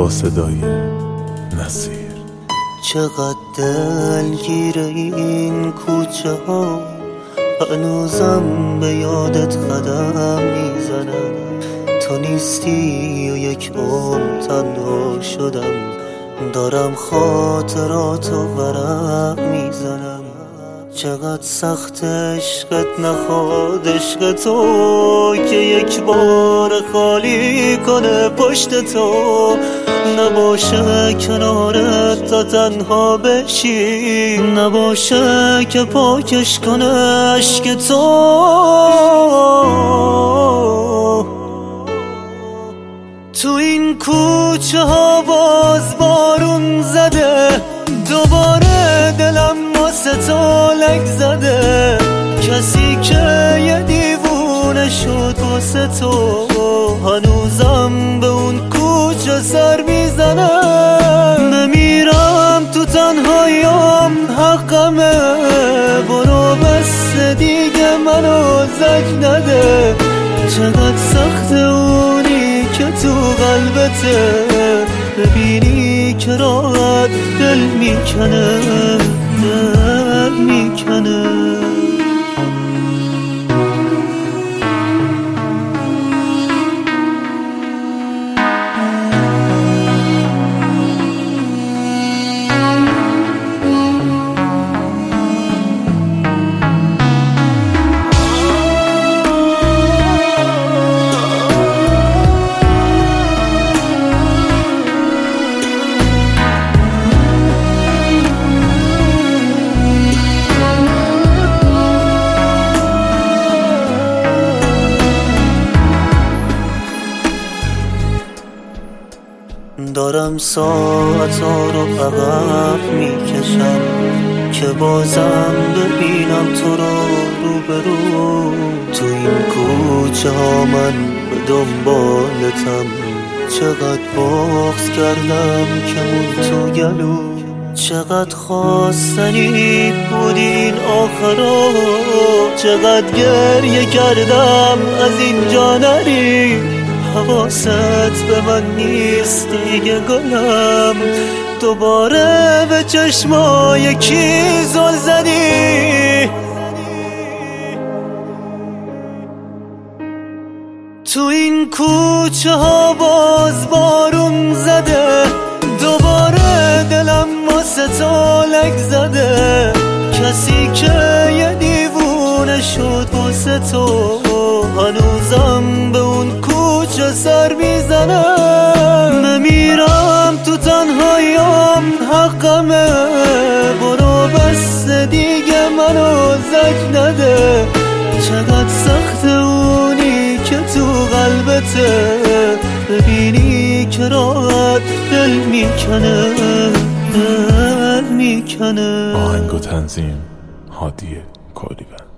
با صدای نصیر. چقدر دلگیر این کوچه ها، هنوزم به یادت قدم میزنم. تو نیستی و یک عمر تنها شدم، دارم خاطراتو ورق میزنم. چقدر سخت عشقت نخواد عشق تو که یک بار خالی کنه پشت تو، نباشه کنارت تا تنها بشی، نباشه که پاکش کنه عشق تو. تو این کوچه ها باز بارون زده، دوباره دلم واسه تو لگ زده. کسی که یه دیوونه شد واسه تو، هنوزم به اون کوچه سر میزنه. نمیرم تو تنهاییم حقمه، برو بس دیگه منو زج نده. چقدر سخت اونی که تو قلبته، ببینی که راحت دل میکنه، دل میکنه. دارم ساعتا رو عقب میکشم که بازم ببینم تو رو روبرو. تو این کوچه ها من به دنبالتم، چقدر بغض کردم که مون تو گلو. چقدر خواستنی بود این آخرا، چقدر گریه کردم از اینجا نری. حواست به من نیست دیگه گلم، دوباره به چشمای کی زل زدی. تو این کوچه ها باز بارون زده، دوباره دلم واسه تو لگ زده. کسی که یه دیوونه شد واسه تو، هنوزم به اون کوچه سر میزنه. نمیرم تو تنهاییم حقمه، برو بس دیگه منو زج نده. چقدر سخت اونی که تو قلبته، ببینی که راحت دل میکنه، دل میکنه. آهنگ و تنظیم هادی کالیبند.